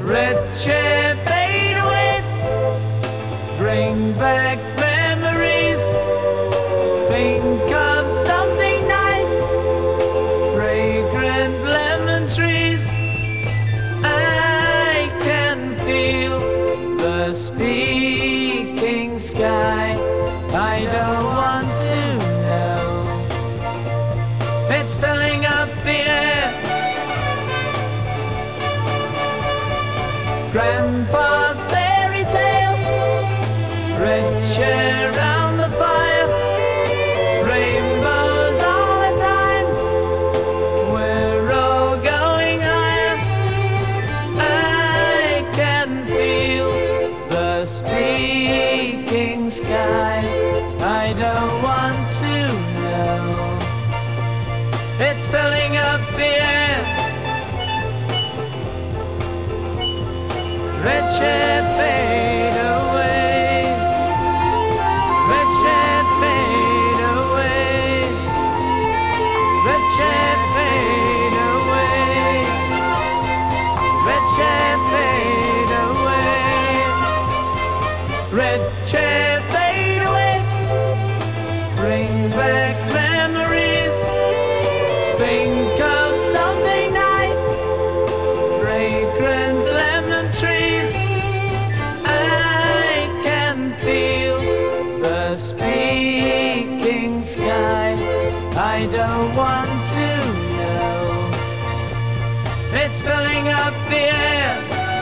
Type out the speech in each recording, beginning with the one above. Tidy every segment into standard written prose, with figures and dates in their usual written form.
Red chair fade away, bring back memories. Think of something nice, fragrant lemon trees. I can feel the speaking sky. I don't want to know. It's filling up the air. Grandpa's fairy tale, red chair round the fire, rainbows all the time. We're all going higher. I can feel the speaking sky. I don't want to know. It's filling up the air. Red chair fade away, red chair fade away, red chair fade away, red chair fade away, red chair fade away, bring back memories. Think of something nice, fragrant lemon trees. I can feel the speaking sky. I don't want to know. It's filling up the air.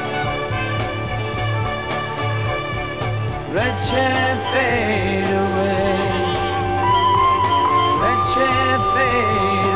Red chair fade away, red chair fade